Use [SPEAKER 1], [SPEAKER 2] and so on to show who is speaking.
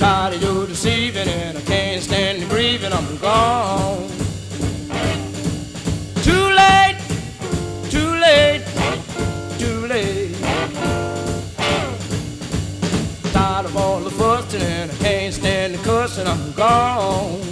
[SPEAKER 1] tired of your deceiving, and I can't stand the grieving. I'm gone. Too late, too late, too late. Tired of all the fussing, and I can't stand the cussing. I'm gone.